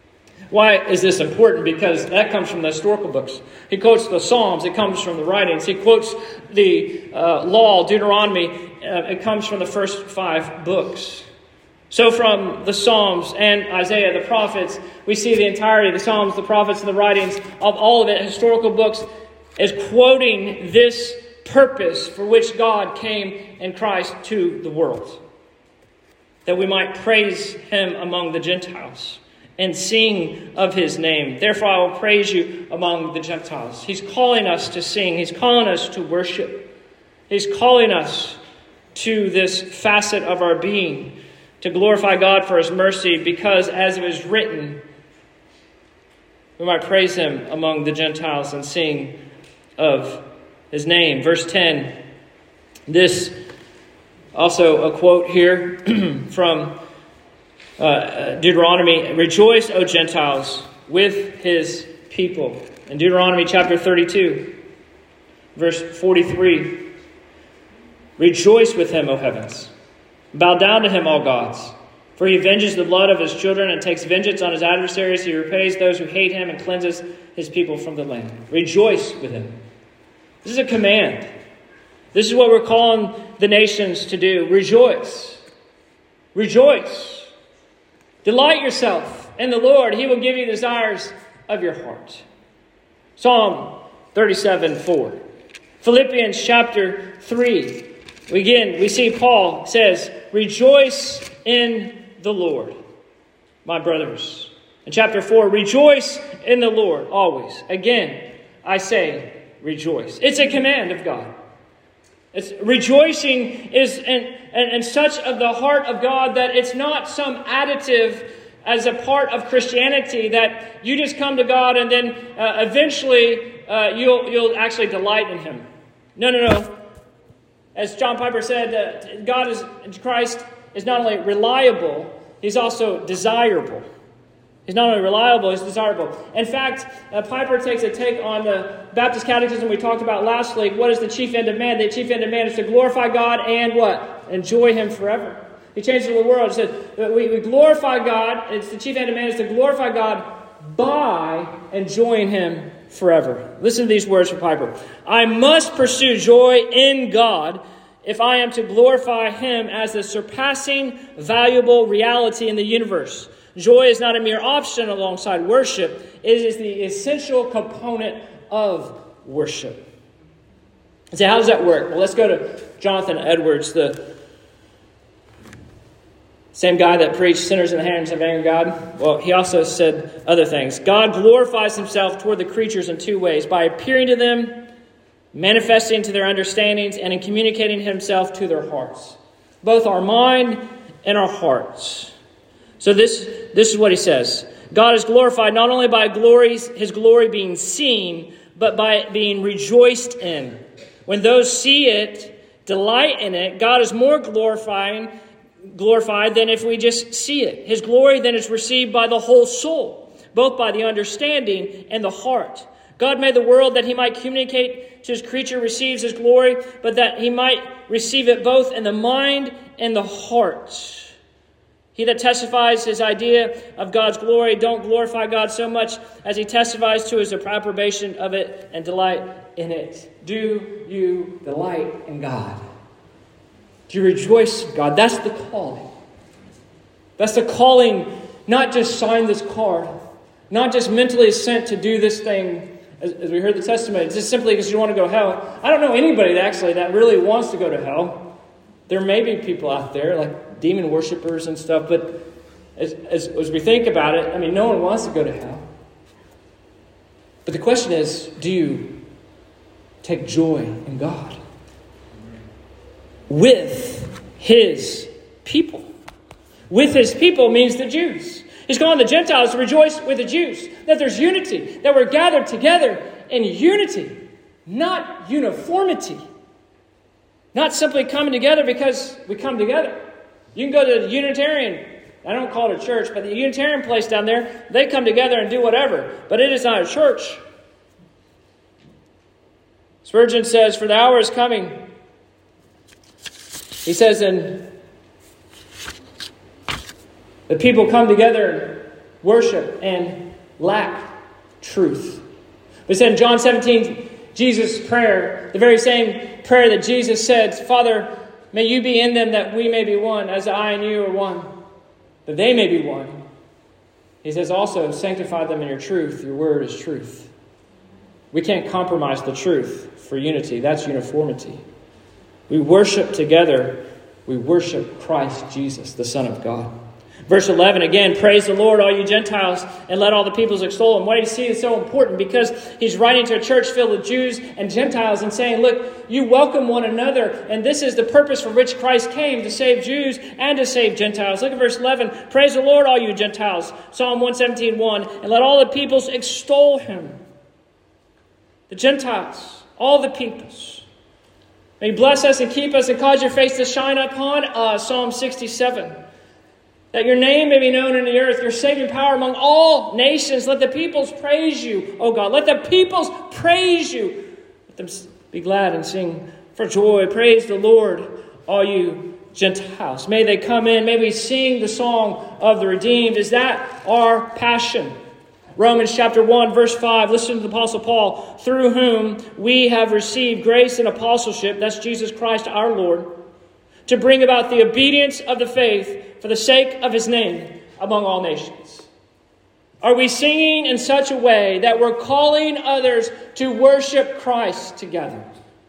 Why is this important? Because that comes from the historical books. He quotes the Psalms. It comes from the writings. He quotes the uh, law, Deuteronomy. Uh, it comes from the first five books. So from the Psalms and Isaiah, the prophets, we see the entirety of the Psalms, the prophets, and the writings of all of it, historical books, is quoting this purpose for which God came in Christ to the world. That we might praise him among the Gentiles and sing of his name. Therefore, I will praise you among the Gentiles. He's calling us to sing. He's calling us to worship. He's calling us to this facet of our being, to glorify God for his mercy, because as it was written, we might praise him among the Gentiles and sing of his name. Verse ten, this also a quote here from Uh, Deuteronomy, rejoice, O Gentiles, with his people. In Deuteronomy chapter thirty-two, verse forty-three, rejoice with him, O heavens. Bow down to him, all gods. For he avenges the blood of his children and takes vengeance on his adversaries. He repays those who hate him and cleanses his people from the land. Rejoice with him. This is a command. This is what we're calling the nations to do. Rejoice. Rejoice. Delight yourself in the Lord. He will give you the desires of your heart. Psalm thirty-seven four. Philippians chapter three. Again, we see Paul says, rejoice in the Lord, my brothers. In chapter four, rejoice in the Lord always. Again, I say, rejoice. It's a command of God. It's, rejoicing is in, in, in such of the heart of God that it's not some additive as a part of Christianity that you just come to God and then uh, eventually uh, you'll you'll actually delight in him. No, no, no. As John Piper said, uh, God is Christ is not only reliable, he's also desirable. He's not only reliable, he's desirable. In fact, uh, Piper takes a take on the Baptist Catechism we talked about last week. What is the chief end of man? The chief end of man is to glorify God and what? Enjoy him forever. He changes the world. He said, we, we glorify God. It's the chief end of man is to glorify God by enjoying him forever. Listen to these words from Piper. I must pursue joy in God if I am to glorify him as the surpassing valuable reality in the universe. Joy is not a mere option alongside worship. It is the essential component of worship. So how does that work? Well, let's go to Jonathan Edwards, the same guy that preached sinners in the hands of angry God. Well, he also said other things. God glorifies himself toward the creatures in two ways. By appearing to them, manifesting to their understandings, and in communicating himself to their hearts. both our mind and our hearts. So this, this is what he says. God is glorified not only by glories, his glory being seen, but by it being rejoiced in. When those see it, delight in it, God is more glorifying, glorified than if we just see it. His glory then is received by the whole soul, both by the understanding and the heart. God made the world that he might communicate to his creature, receives his glory, but that he might receive it both in the mind and the heart. He that testifies his idea of God's glory don't glorify God so much as he testifies to his approbation of it and delight in it. Do you delight in God? Do you rejoice in God? That's the calling. That's the calling, not just sign this card, not just mentally assent to do this thing, as, as we heard the testimony. It's just simply because you want to go to hell. I don't know anybody that actually that really wants to go to hell. There may be people out there like demon worshipers and stuff, but as, as, as we think about it, I mean, no one wants to go to hell. But the question is, do you take joy in God with his people? With his people means the Jews. He's calling the Gentiles to rejoice with the Jews, that there's unity, that we're gathered together in unity, not uniformity. Not simply coming together because we come together. You can go to the Unitarian, I don't call it a church, but the Unitarian place down there, they come together and do whatever. But it is not a church. Spurgeon says, for the hour is coming. He says, and the people come together and worship and lack truth. But he said in John seventeen, Jesus' prayer, the very same prayer that Jesus said, Father, may you be in them that we may be one, as I and you are one, that they may be one. He says also, sanctify them in your truth. Your word is truth. We can't compromise the truth for unity. That's uniformity. We worship together. We worship Christ Jesus, the Son of God. Verse eleven, again, praise the Lord, all you Gentiles, and let all the peoples extol him. What do you see is so important? Because he's writing to a church filled with Jews and Gentiles and saying, look, you welcome one another, and this is the purpose for which Christ came, to save Jews and to save Gentiles. Look at verse eleven, praise the Lord, all you Gentiles. Psalm one seventeen, one, and let all the peoples extol him. The Gentiles, all the peoples. May you bless us and keep us and cause your face to shine upon us. Psalm sixty-seven. That your name may be known in the earth, your saving power among all nations. Let the peoples praise you, O God. Let the peoples praise you. Let them be glad and sing for joy. Praise the Lord, all you Gentiles. May they come in. May we sing the song of the redeemed. Is that our passion? Romans chapter one, verse five. Listen to the Apostle Paul. Through whom we have received grace and apostleship. That's Jesus Christ our Lord. To bring about the obedience of the faith for the sake of his name among all nations. Are we singing in such a way that we're calling others to worship Christ together?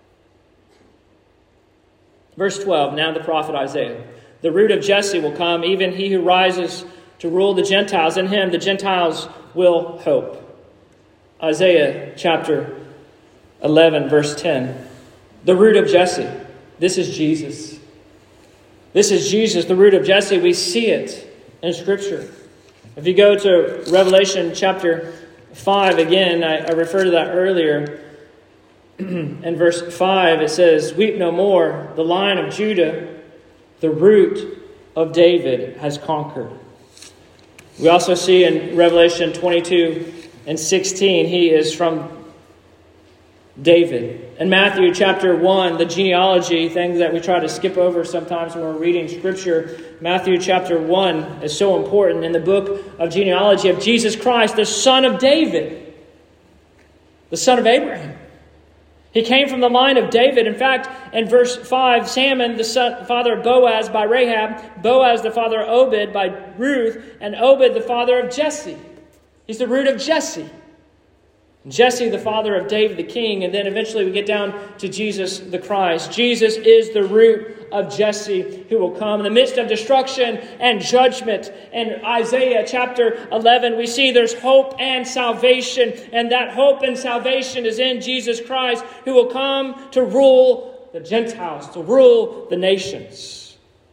Verse twelve, now the prophet Isaiah. The root of Jesse will come, even he who rises to rule the Gentiles. In him the Gentiles will hope. Isaiah chapter eleven, verse ten. The root of Jesse. This is Jesus. This is Jesus, the root of Jesse. We see it in Scripture. If you go to Revelation chapter five, again, I, I referred to that earlier. In verse five, it says, weep no more. The Lion of Judah, the root of David, has conquered. We also see in Revelation twenty-two and sixteen, he is from David. In Matthew chapter one, the genealogy, thing that we try to skip over sometimes when we're reading Scripture. Matthew chapter one is so important in the book of genealogy of Jesus Christ, the son of David, the son of Abraham. He came from the line of David. In fact, in verse five, Salmon, the son, father of Boaz by Rahab, Boaz the father of Obed by Ruth, and Obed the father of Jesse. He's the root of Jesse. Jesse, the father of David the king, and then eventually we get down to Jesus the Christ. Jesus is the root of Jesse who will come in the midst of destruction and judgment. In Isaiah chapter eleven, we see there's hope and salvation, and that hope and salvation is in Jesus Christ, who will come to rule the Gentiles, to rule the nations.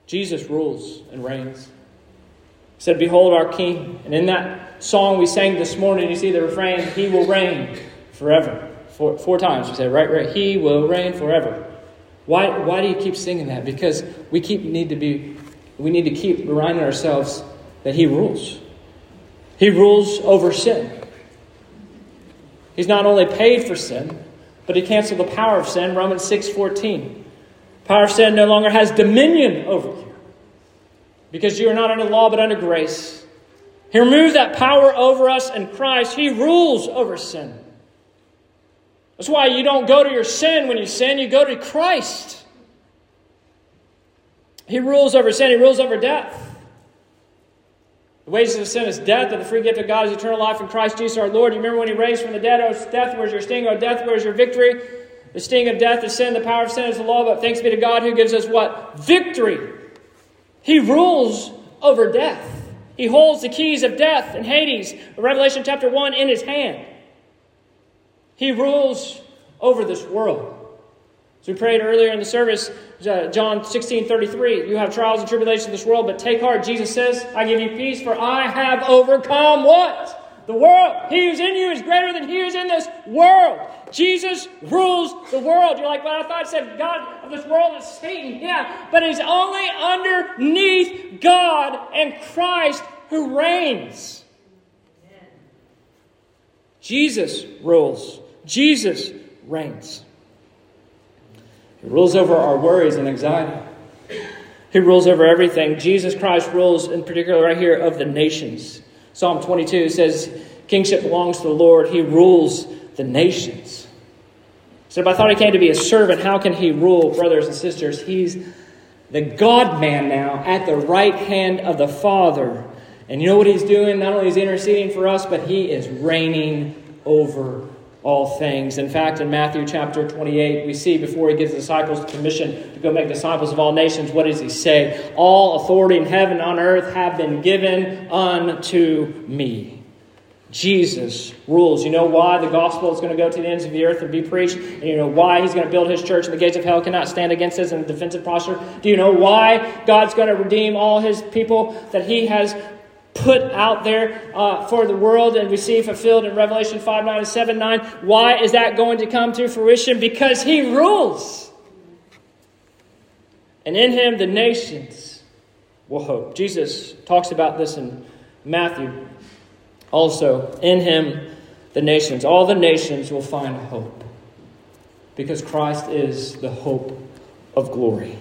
Jesus rules and reigns. He said, behold our King. And in that song we sang this morning, you see the refrain, he will reign forever. Four, four times we say, right, right, he will reign forever. Why, why do you keep singing that? Because we keep need to be, we need to keep reminding ourselves that he rules. He rules over sin. He's not only paid for sin, but he canceled the power of sin. Romans six fourteen. Power of sin no longer has dominion over you, because you are not under law but under grace. He removes that power over us in Christ. He rules over sin. That's why you don't go to your sin when you sin. You go to Christ. He rules over sin. He rules over death. The wages of sin is death, but the free gift of God is eternal life in Christ Jesus our Lord. You remember when he raised from the dead, oh death, where's your sting? Oh death, where's your victory? The sting of death is sin, the power of sin is the law, but thanks be to God who gives us what? Victory. He rules over death. He holds the keys of death and Hades, Revelation chapter one, in his hand. He rules over this world. As we prayed earlier in the service, John sixteen thirty-three, you have trials and tribulations in this world, but take heart. Jesus says, I give you peace, for I have overcome what? The world. He who's in you is greater than he who's in this world. Jesus rules the world. You're like, well, I thought it said God of this world is Satan. Yeah, but he's only underneath God and Christ who reigns. Jesus rules. Jesus reigns. He rules over our worries and anxiety. He rules over everything. Jesus Christ rules in particular right here of the nations. Psalm twenty-two says, kingship belongs to the Lord. He rules the nations. So if I thought he came to be a servant, how can he rule, brothers and sisters? He's the God-man now at the right hand of the Father. And you know what he's doing? Not only is he interceding for us, but he is reigning over all things. In fact, in Matthew chapter twenty-eight, we see before he gives the disciples the commission to go make disciples of all nations, what does he say? All authority in heaven and on earth have been given unto me. Jesus rules. You know why the gospel is going to go to the ends of the earth and be preached? And you know why he's going to build his church and the gates of hell cannot stand against us in a defensive posture? Do you know why God's going to redeem all his people that he has put out there uh, for the world and we see fulfilled in Revelation five nine and seven nine? Why is that going to come to fruition? Because he rules. And in him the nations will hope. Jesus talks about this in Matthew. Also, in him the nations, all the nations will find hope. Because Christ is the hope of glory.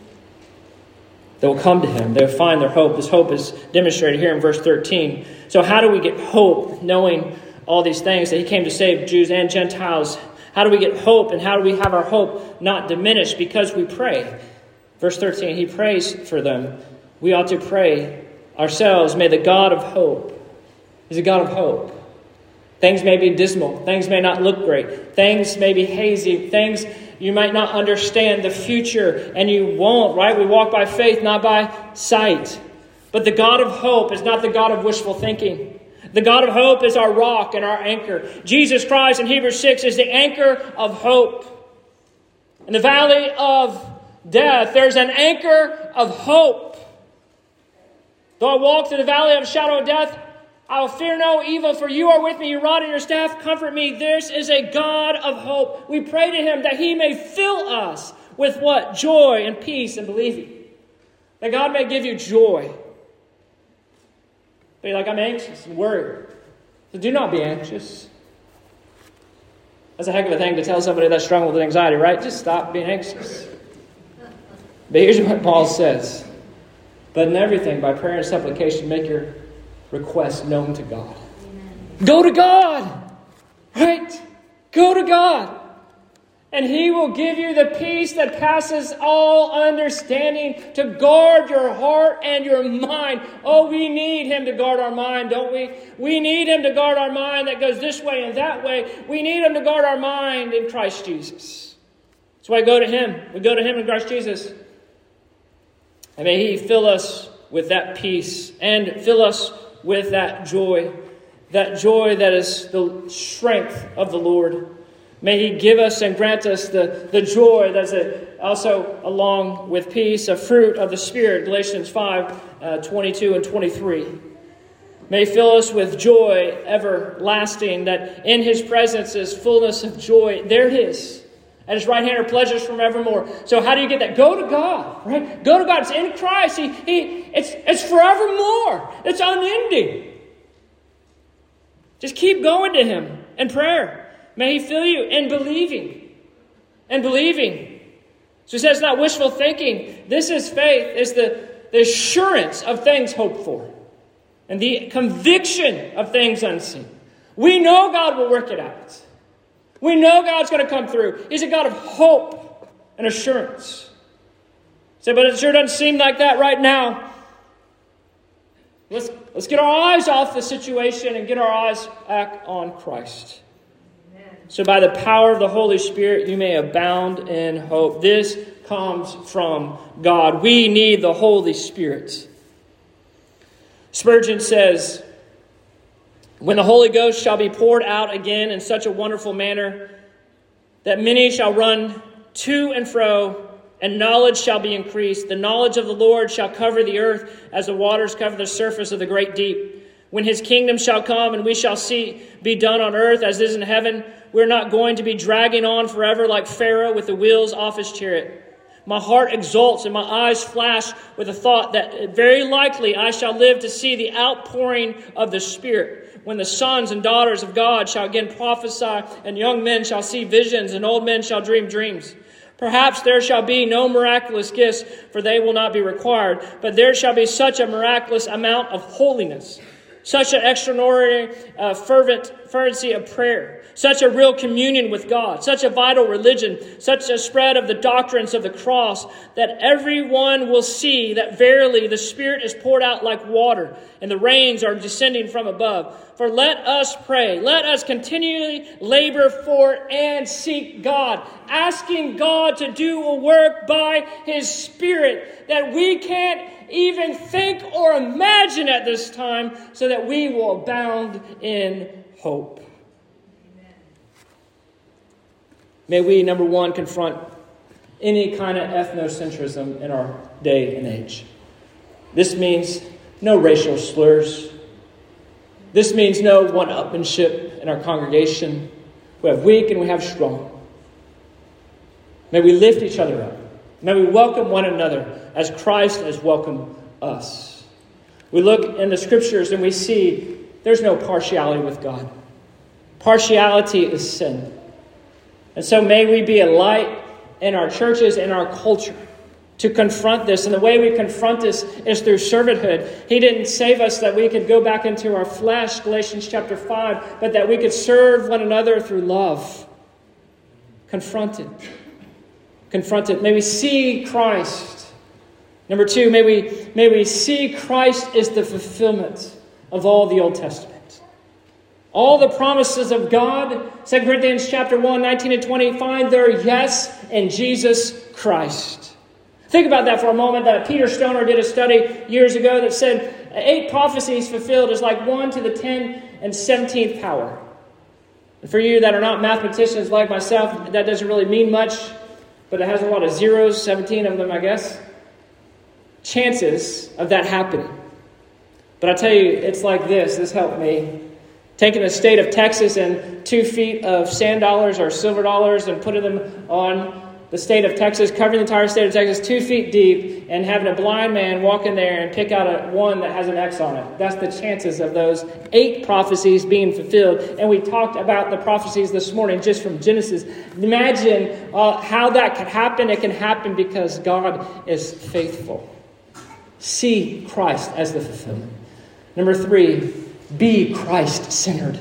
They will come to him. They'll find their hope. This hope is demonstrated here in verse thirteen. So how do we get hope, knowing all these things, that he came to save Jews and Gentiles? How do we get hope, and how do we have our hope not diminished? Because we pray. Verse thirteen, he prays for them. We ought to pray ourselves. May the God of hope, he's a God of hope. Things may be dismal. Things may not look great. Things may be hazy. Things you might not understand the future, and you won't, right? We walk by faith, not by sight. But the God of hope is not the God of wishful thinking. The God of hope is our rock and our anchor. Jesus Christ in Hebrews six is the anchor of hope. In the valley of death, there's an anchor of hope. Though I walk through the valley of shadow of death, I will fear no evil, for you are with me. Your rod and your staff comfort me. This is a God of hope. We pray to him that he may fill us with what? Joy and peace and believing. That God may give you joy. But you're like, I'm anxious and worried. So do not be anxious. That's a heck of a thing to tell somebody that's struggling with anxiety, right? Just stop being anxious. But here's what Paul says. But in everything, by prayer and supplication, make your request known to God. Amen. Go to God. Right? Go to God. And he will give you the peace that passes all understanding to guard your heart and your mind. Oh, we need him to guard our mind, don't we? We need him to guard our mind that goes this way and that way. We need him to guard our mind in Christ Jesus. That's why I go to him. We go to him in Christ Jesus. And may he fill us with that peace and fill us with that joy, that joy that is the strength of the Lord. May he give us and grant us the, the joy that's a, also along with peace, a fruit of the Spirit, Galatians five, uh, twenty-two and twenty-three. May he fill us with joy everlasting, that in his presence is fullness of joy. There it is. At his right hand are pleasures forevermore. So how do you get that? Go to God, right? Go to God. It's in Christ. He, he, it's, it's forevermore. It's unending. Just keep going to him in prayer. May he fill you in believing. And believing. So he says it's not wishful thinking. This is faith. It's the, the assurance of things hoped for. And the conviction of things unseen. We know God will work it out. We know God's going to come through. He's a God of hope and assurance. Say, but it sure doesn't seem like that right now. Let's, let's get our eyes off the situation and get our eyes back on Christ. Amen. So by the power of the Holy Spirit, you may abound in hope. This comes from God. We need the Holy Spirit. Spurgeon says, when the Holy Ghost shall be poured out again in such a wonderful manner that many shall run to and fro, and knowledge shall be increased. The knowledge of the Lord shall cover the earth as the waters cover the surface of the great deep. When his kingdom shall come and we shall see be done on earth as it is in heaven, we're not going to be dragging on forever like Pharaoh with the wheels off his chariot. My heart exults and my eyes flash with the thought that very likely I shall live to see the outpouring of the Spirit, when the sons and daughters of God shall again prophesy, and young men shall see visions, and old men shall dream dreams. Perhaps there shall be no miraculous gifts, for they will not be required, but there shall be such a miraculous amount of holiness, such an extraordinary uh, fervent fervency of prayer, such a real communion with God, such a vital religion, such a spread of the doctrines of the cross, that everyone will see that verily the Spirit is poured out like water, and the rains are descending from above. For let us pray, let us continually labor for and seek God, asking God to do a work by his Spirit that we can't even think or imagine at this time, so that we will abound in hope. May we, number one, confront any kind of ethnocentrism in our day and age. This means no racial slurs. This means no one-upmanship in our congregation. We have weak and we have strong. May we lift each other up. May we welcome one another as Christ has welcomed us. We look in the Scriptures and we see there's no partiality with God. Partiality is sin. And so may we be a light in our churches and our culture to confront this. And the way we confront this is through servanthood. He didn't save us that we could go back into our flesh, Galatians chapter five, but that we could serve one another through love. Confront it. Confront it. May we see Christ. Number two, may we, may we see Christ is the fulfillment of all the Old Testament. All the promises of God, Second Corinthians chapter one, nineteen and twenty, find their yes in Jesus Christ. Think about that for a moment. That Peter Stoner did a study years ago that said eight prophecies fulfilled is like one to the ten and seventeenth power. And for you that are not mathematicians like myself, that doesn't really mean much, but it has a lot of zeros, seventeen of them, I guess. Chances of that happening. But I tell you, it's like this. This helped me. Taking the state of Texas and two feet of sand dollars or silver dollars and putting them on the state of Texas, covering the entire state of Texas two feet deep, and having a blind man walk in there and pick out a one that has an X on it. That's the chances of those eight prophecies being fulfilled. And we talked about the prophecies this morning just from Genesis. Imagine uh, how that could happen. It can happen because God is faithful. See Christ as the fulfillment. Number three, be Christ-centered.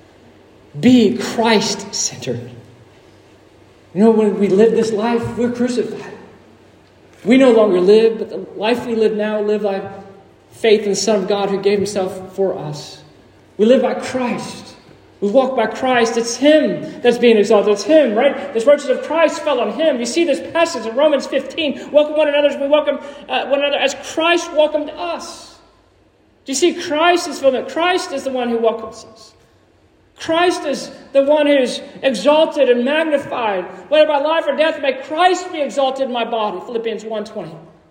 Be Christ-centered. You know, when we live this life, we're crucified. We no longer live, but the life we live now, live by faith in the Son of God who gave himself for us. We live by Christ. We walk by Christ. It's him that's being exalted. It's him, right? The virtues of Christ fell on him. You see this passage in Romans fifteen. Welcome one another as we welcome uh, one another as Christ welcomed us. Do you see Christ is fulfillment? Christ is the one who welcomes us. Christ is the one who's exalted and magnified. Whether by life or death, may Christ be exalted in my body. Philippians one twenty.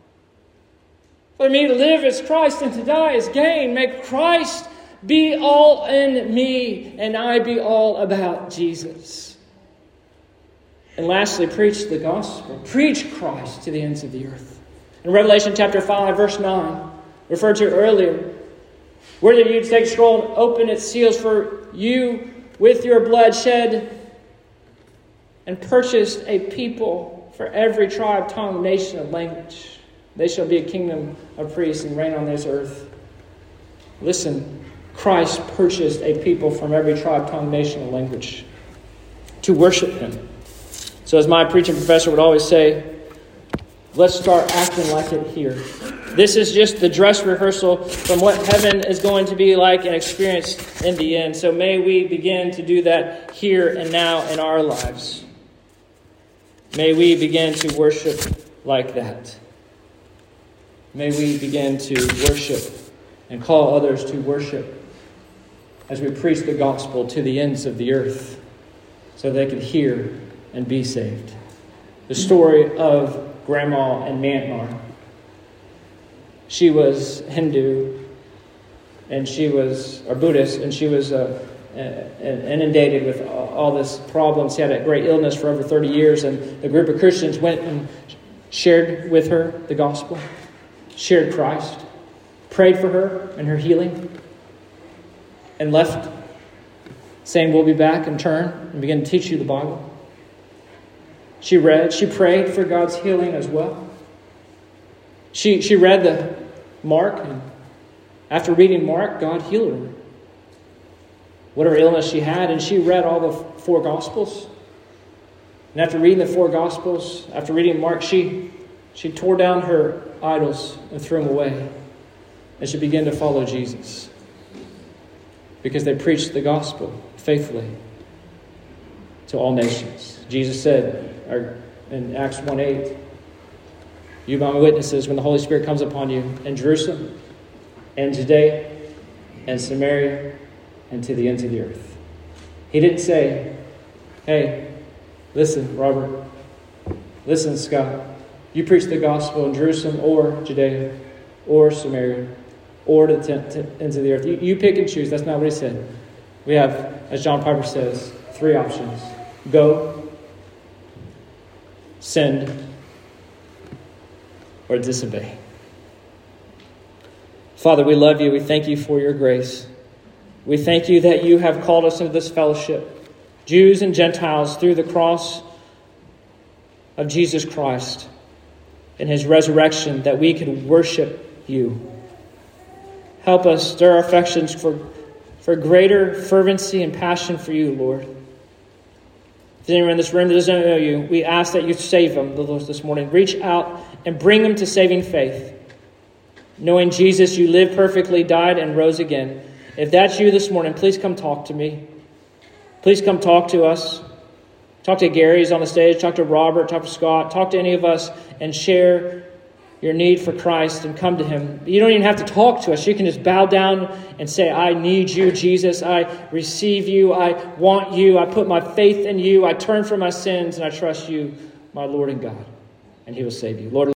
For me to live is Christ and to die is gain. May Christ be all in me and I be all about Jesus. And lastly, preach the gospel. Preach Christ to the ends of the earth. In Revelation chapter five, verse nine, referred to earlier, where you take a scroll and open its seals, for you with your blood shed and purchased a people for every tribe, tongue, nation, and language. They shall be a kingdom of priests and reign on this earth. Listen, Christ purchased a people from every tribe, tongue, nation, and language to worship him. So as my preaching professor would always say, let's start acting like it here. This is just the dress rehearsal from what heaven is going to be like and experience in the end. So may we begin to do that here and now in our lives. May we begin to worship like that. May we begin to worship and call others to worship as we preach the gospel to the ends of the earth so they can hear and be saved. The story of Grandma in Myanmar. She was Hindu, and she was, or Buddhist, and she was uh, inundated with all this problems. She had a great illness for over thirty years, and a group of Christians went and shared with her the gospel, shared Christ, prayed for her and her healing, and left saying, we'll be back, and turn and begin to teach you the Bible. She read, she prayed for God's healing as well. She she read the Mark, and after reading Mark, God healed her. Whatever illness she had, and she read all the four Gospels. And after reading the four Gospels, after reading Mark, she she tore down her idols and threw them away. And she began to follow Jesus. Because they preached the gospel faithfully to all nations. Jesus said or in Acts one eight, you are my witnesses when the Holy Spirit comes upon you in Jerusalem and Judea and Samaria and to the ends of the earth. He didn't say, hey, listen, Robert, listen, Scott, you preach the gospel in Jerusalem or Judea or Samaria or to the t- t- ends of the earth. You, you pick and choose. That's not what he said. We have, as John Piper says, three options. Go, send, or disobey. Father, we love you. We thank you for your grace. We thank you that you have called us into this fellowship, Jews and Gentiles, through the cross of Jesus Christ and his resurrection, that we could worship you. Help us stir our affections for, for greater fervency and passion for you, Lord. If there's anyone in this room that doesn't know you, we ask that you save them this morning. Reach out and bring them to saving faith. Knowing Jesus, you lived perfectly, died, and rose again. If that's you this morning, please come talk to me. Please come talk to us. Talk to Gary, who's on the stage. Talk to Robert. Talk to Scott. Talk to any of us and share your need for Christ and come to him. You don't even have to talk to us. You can just bow down and say, I need you, Jesus. I receive you. I want you. I put my faith in you. I turn from my sins and I trust you, my Lord and God. And he will save you. Lord,